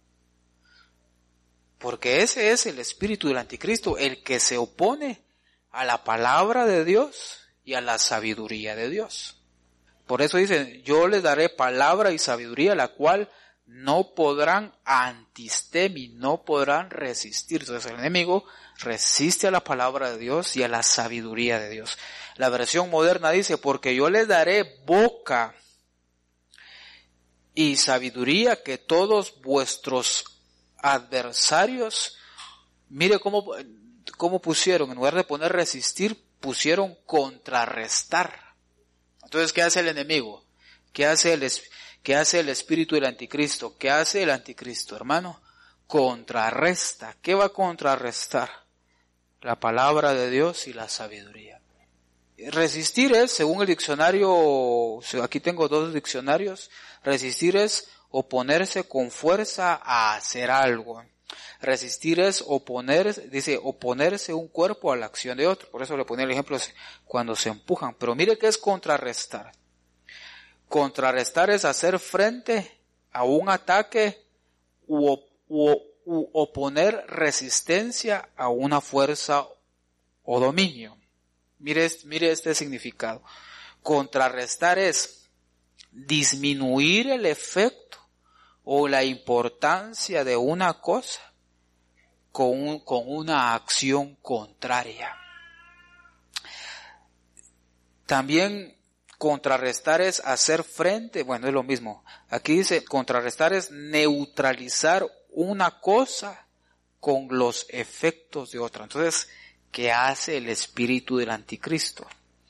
Porque ese es el espíritu del anticristo, el que se opone a la palabra de Dios y a la sabiduría de Dios. Por eso dice, yo les daré palabra y sabiduría, la cual no podrán antistemi, no podrán resistir. Entonces el enemigo resiste a la palabra de Dios y a la sabiduría de Dios. La versión moderna dice, porque yo les daré boca y sabiduría que todos vuestros adversarios, mire cómo, cómo pusieron, en lugar de poner resistir, pusieron contrarrestar. Entonces, ¿qué hace el enemigo? ¿Qué hace el, qué hace el espíritu del anticristo? ¿Qué hace el anticristo, hermano? Contrarresta. ¿Qué va a contrarrestar? La palabra de Dios y la sabiduría. Resistir es, según el diccionario, aquí tengo dos diccionarios, resistir es oponerse con fuerza a hacer algo. Resistir es oponerse, dice, oponerse un cuerpo a la acción de otro. Por eso le ponía el ejemplo cuando se empujan. Pero mire qué es contrarrestar. Contrarrestar es hacer frente a un ataque u, u, u oponer resistencia a una fuerza o dominio. Mire, mire este significado. Contrarrestar es disminuir el efecto o la importancia de una cosa con, un, con una acción contraria. También contrarrestar es hacer frente, bueno, es lo mismo. Aquí dice, contrarrestar es neutralizar una cosa con los efectos de otra. Entonces, ¿qué hace el espíritu del anticristo?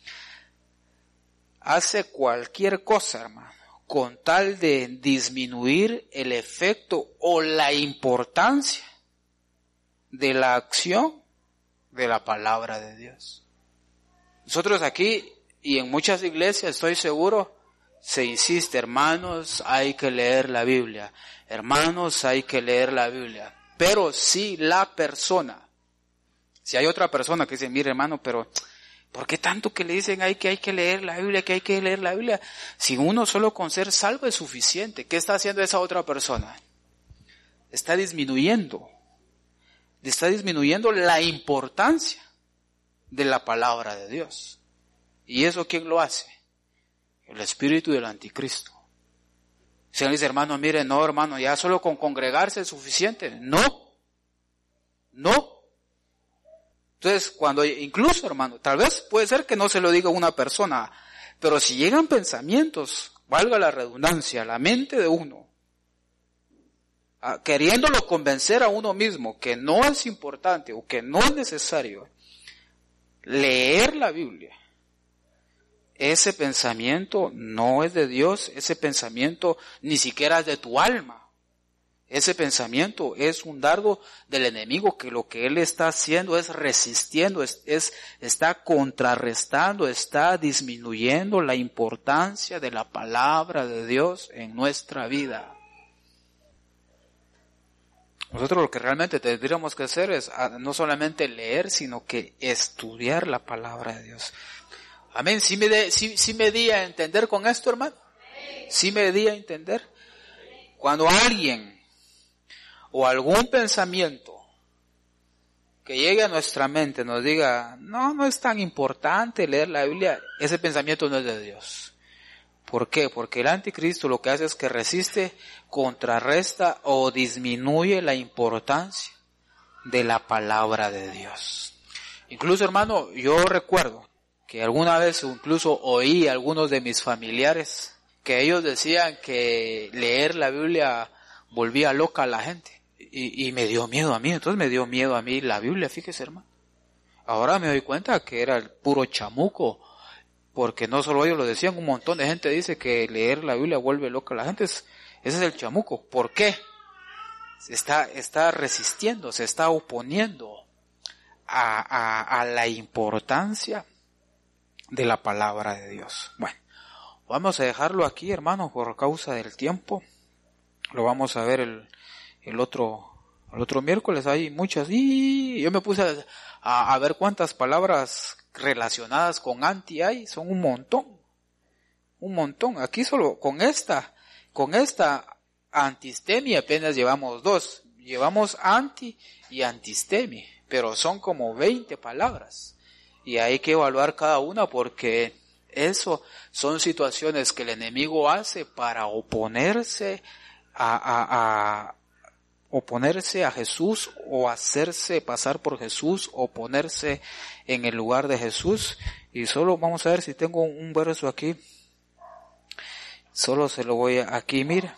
Hace cualquier cosa, hermano, con tal de disminuir el efecto o la importancia de la acción de la palabra de Dios. Nosotros aquí y en muchas iglesias, estoy seguro, se insiste, hermanos, hay que leer la Biblia. Hermanos, hay que leer la Biblia. Pero si la persona, si hay otra persona que dice, mire hermano, pero ¿por qué tanto que le dicen hay que hay que leer la Biblia, que hay que leer la Biblia? Si uno solo con ser salvo es suficiente. ¿Qué está haciendo esa otra persona? Está disminuyendo. Está disminuyendo la importancia de la palabra de Dios. ¿Y eso quién lo hace? El espíritu del anticristo. Si alguien dice, hermano, mire, no, hermano, ya solo con congregarse es suficiente. No. No. Entonces, cuando, incluso, hermano, tal vez puede ser que no se lo diga una persona, pero si llegan pensamientos, valga la redundancia, a la mente de uno, a, queriéndolo convencer a uno mismo que no es importante o que no es necesario leer la Biblia, ese pensamiento no es de Dios, ese pensamiento ni siquiera es de tu alma. Ese pensamiento es un dardo del enemigo que lo que él está haciendo es resistiendo, es, es, está contrarrestando, está disminuyendo la importancia de la palabra de Dios en nuestra vida. Nosotros lo que realmente tendríamos que hacer es no solamente leer, sino que estudiar la palabra de Dios. Amén. ¿Sí me, de, sí, sí me di a entender con esto, hermano? ¿Sí me di a entender? Cuando alguien o algún pensamiento que llegue a nuestra mente nos diga, no, no es tan importante leer la Biblia, ese pensamiento no es de Dios. ¿Por qué? Porque el anticristo lo que hace es que resiste, contrarresta o disminuye la importancia de la palabra de Dios. Incluso, hermano, yo recuerdo que alguna vez incluso oí a algunos de mis familiares que ellos decían que leer la Biblia volvía loca a la gente. Y, y me dio miedo a mí, entonces me dio miedo a mí la Biblia, fíjese hermano. Ahora me doy cuenta que era el puro chamuco, porque no solo ellos lo decían, un montón de gente dice que leer la Biblia vuelve loca a la gente. Ese es el chamuco. ¿Por qué? Se está, está resistiendo, se está oponiendo a, a, a la importancia de la palabra de Dios. Bueno, vamos a dejarlo aquí, hermano, por causa del tiempo. Lo vamos a ver el El otro, el otro miércoles. Hay muchas, y yo me puse a, a, a ver cuántas palabras relacionadas con anti hay, son un montón, un montón. Aquí solo con esta, con esta Antistemi apenas llevamos dos. Llevamos anti y antistemi, pero son como veinte palabras. Y hay que evaluar cada una porque eso son situaciones que el enemigo hace para oponerse a, a, a oponerse a Jesús o hacerse pasar por Jesús o ponerse en el lugar de Jesús. Y solo vamos a ver si tengo un verso aquí. Solo se lo voy a, aquí, mira.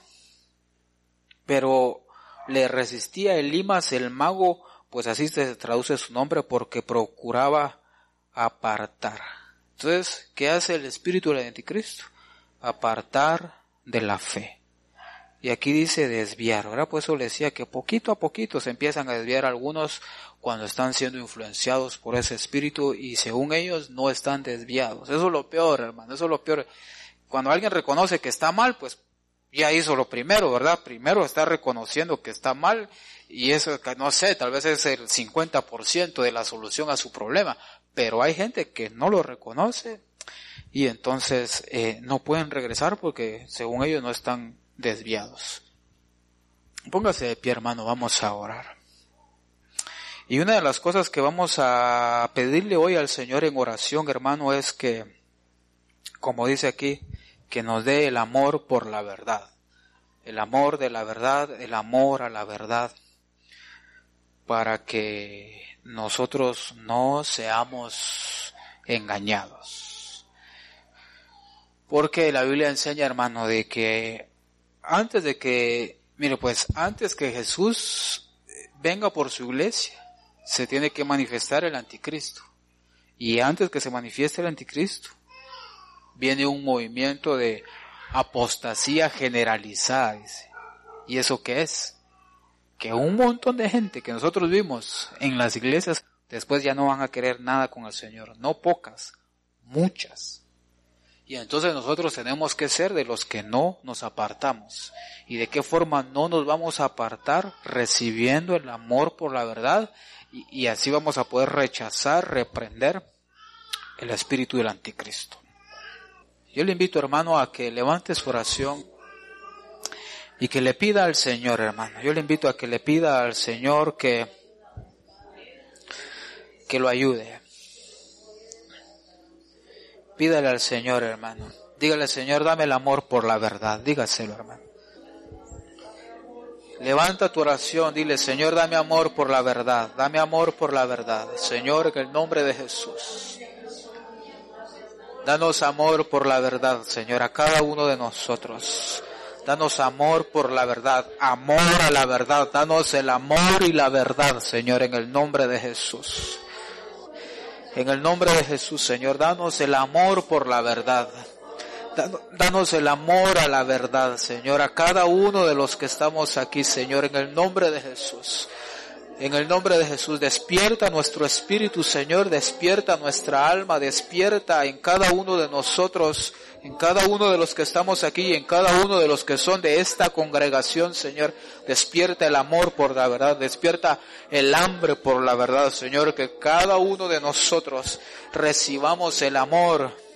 Pero le resistía Elimas el mago, pues así se traduce su nombre, porque procuraba apartar. Entonces, ¿qué hace el espíritu del anticristo? Apartar de la fe. Y aquí dice desviar, ¿verdad? Pues eso le decía que poquito a poquito se empiezan a desviar algunos cuando están siendo influenciados por ese espíritu y según ellos no están desviados. Eso es lo peor, hermano, eso es lo peor. Cuando alguien reconoce que está mal, pues ya hizo lo primero, ¿verdad? Primero está reconociendo que está mal y eso, no sé, tal vez es el cincuenta por ciento de la solución a su problema. Pero hay gente que no lo reconoce y entonces eh, no pueden regresar porque según ellos no están desviados. Póngase de pie, hermano, vamos a orar. Y una de las cosas que vamos a pedirle hoy al Señor en oración, hermano, es que, como dice aquí, que nos dé el amor por la verdad. El amor de la verdad, el amor a la verdad, para que nosotros no seamos engañados. Porque la Biblia enseña, hermano, de que antes de que, mire pues, antes que Jesús venga por su iglesia, se tiene que manifestar el anticristo. Y antes que se manifieste el anticristo, viene un movimiento de apostasía generalizada, dice. ¿Y eso qué es? Que un montón de gente que nosotros vimos en las iglesias, después ya no van a querer nada con el Señor. No pocas, muchas. Y entonces nosotros tenemos que ser de los que no nos apartamos. ¿Y de qué forma no nos vamos a apartar? Recibiendo el amor por la verdad y, y así vamos a poder rechazar, reprender el espíritu del anticristo. Yo le invito, hermano, a que levante su oración y que le pida al Señor, hermano. Yo le invito a que le pida al Señor que, que lo ayude. Pídale al Señor, hermano. Dígale, Señor, dame el amor por la verdad. Dígaselo, hermano. Levanta tu oración, dile, Señor, dame amor por la verdad. Dame amor por la verdad. Señor, en el nombre de Jesús. Danos amor por la verdad, Señor, a cada uno de nosotros. Danos amor por la verdad, amor a la verdad. Danos el amor y la verdad, Señor, en el nombre de Jesús. En el nombre de Jesús, Señor, danos el amor por la verdad. Danos el amor a la verdad, Señor, a cada uno de los que estamos aquí, Señor, en el nombre de Jesús. En el nombre de Jesús, despierta nuestro espíritu, Señor, despierta nuestra alma, despierta en cada uno de nosotros, en cada uno de los que estamos aquí y en cada uno de los que son de esta congregación, Señor. Despierta el amor por la verdad, despierta el hambre por la verdad, Señor, que cada uno de nosotros recibamos el amor